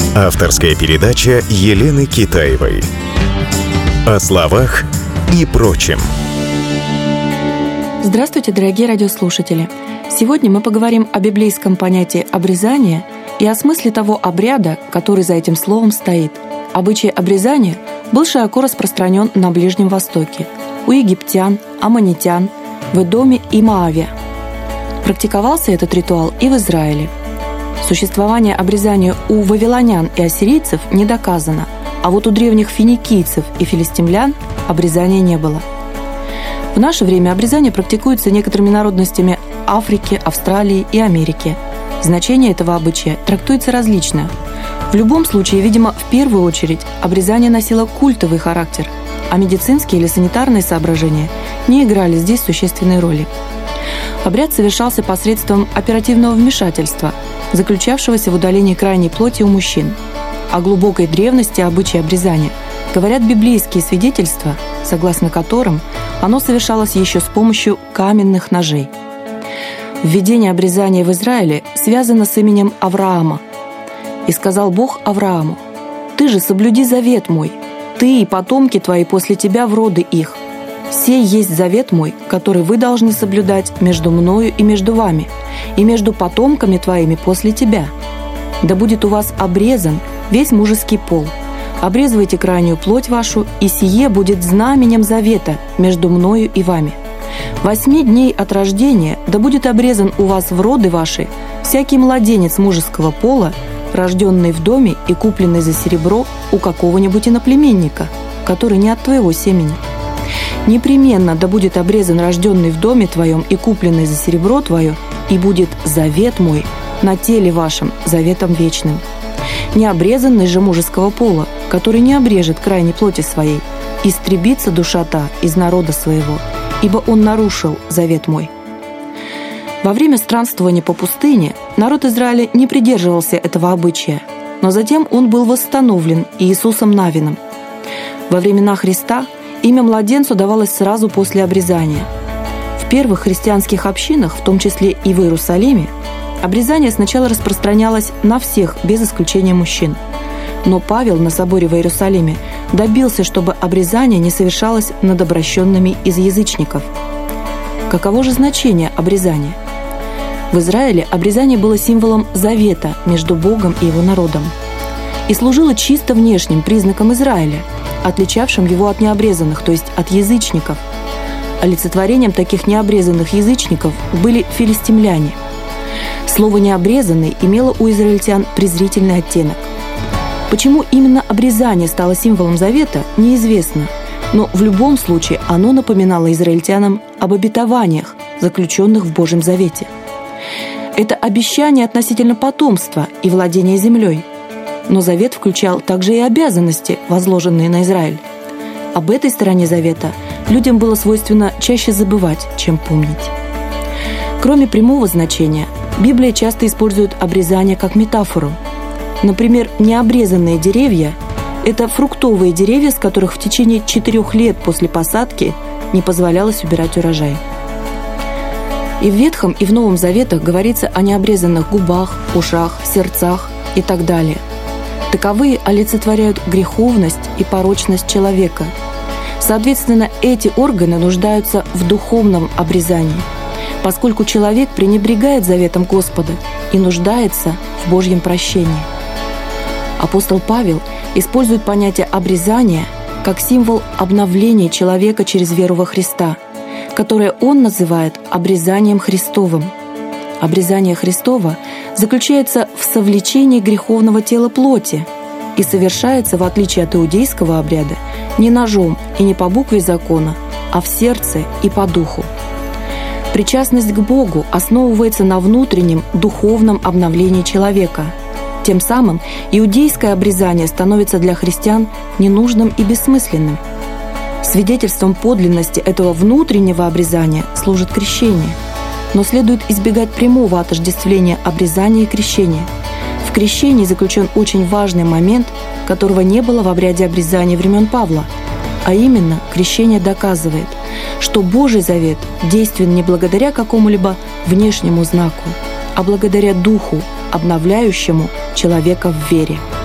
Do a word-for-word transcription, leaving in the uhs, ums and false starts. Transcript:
Авторская передача Елены Китаевой. О словах и прочем. Здравствуйте, дорогие радиослушатели! Сегодня мы поговорим о библейском понятии обрезания и о смысле того обряда, который за этим словом стоит. Обычай обрезания был широко распространен на Ближнем Востоке, у египтян, аммонитян, в Эдоме и Моаве. Практиковался этот ритуал и в Израиле. Существование обрезания у вавилонян и ассирийцев не доказано, а вот у древних финикийцев и филистимлян обрезания не было. В наше время обрезание практикуется некоторыми народностями Африки, Австралии и Америки. Значение этого обычая трактуется различно. В любом случае, видимо, в первую очередь обрезание носило культовый характер, а медицинские или санитарные соображения не играли здесь существенной роли. Обряд совершался посредством оперативного вмешательства, заключавшегося в удалении крайней плоти у мужчин. О глубокой древности обычая обрезания говорят библейские свидетельства, согласно которым оно совершалось еще с помощью каменных ножей. Введение обрезания в Израиле связано с именем Авраама. «И сказал Бог Аврааму: Ты же соблюди завет мой, ты и потомки твои после тебя в роды их. Сей есть завет мой, который вы должны соблюдать между мною и между вами, и между потомками твоими после тебя. Да будет у вас обрезан весь мужеский пол. Обрезывайте крайнюю плоть вашу, и сие будет знаменем завета между мною и вами. Восьми дней от рождения да будет обрезан у вас в роды ваши всякий младенец мужеского пола, рожденный в доме и купленный за серебро у какого-нибудь иноплеменника, который не от твоего семени. Непременно да будет обрезан рожденный в доме твоем и купленный за серебро твое, и будет завет мой на теле вашем заветом вечным. Необрезанный же мужеского пола, который не обрежет крайней плоти своей, истребится душа та из народа своего, ибо он нарушил завет мой». Во время странствования по пустыне народ Израиля не придерживался этого обычая, но затем он был восстановлен Иисусом Навином. Во времена Христа имя младенцу давалось сразу после обрезания. В первых христианских общинах, в том числе и в Иерусалиме, обрезание сначала распространялось на всех, без исключения мужчин. Но Павел на соборе в Иерусалиме добился, чтобы обрезание не совершалось над обращенными из язычников. Каково же значение обрезания? В Израиле обрезание было символом завета между Богом и его народом и служило чисто внешним признаком Израиля, отличавшим его от необрезанных, то есть от язычников. Олицетворением таких необрезанных язычников были филистимляне. Слово «необрезанный» имело у израильтян презрительный оттенок. Почему именно обрезание стало символом завета, неизвестно, но в любом случае оно напоминало израильтянам об обетованиях, заключенных в Божьем завете. Это обещание относительно потомства и владения землей. Но завет включал также и обязанности, возложенные на Израиль. Об этой стороне завета людям было свойственно чаще забывать, чем помнить. Кроме прямого значения, Библия часто использует обрезание как метафору. Например, необрезанные деревья – это фруктовые деревья, с которых в течение четырех лет после посадки не позволялось убирать урожай. И в Ветхом, и в Новом Заветах говорится о необрезанных губах, ушах, сердцах и так далее. Таковые олицетворяют греховность и порочность человека. Соответственно, эти органы нуждаются в духовном обрезании, поскольку человек пренебрегает заветом Господа и нуждается в Божьем прощении. Апостол Павел использует понятие обрезания как символ обновления человека через веру во Христа, которое он называет обрезанием Христовым. Обрезание Христово заключается в совлечении греховного тела плоти и совершается, в отличие от иудейского обряда, не ножом и не по букве закона, а в сердце и по духу. Причастность к Богу основывается на внутреннем духовном обновлении человека. Тем самым иудейское обрезание становится для христиан ненужным и бессмысленным. Свидетельством подлинности этого внутреннего обрезания служит крещение. Но следует избегать прямого отождествления обрезания и крещения. В крещении заключен очень важный момент, которого не было в обряде обрезания времен Павла, а именно крещение доказывает, что Божий завет действен не благодаря какому-либо внешнему знаку, а благодаря Духу, обновляющему человека в вере.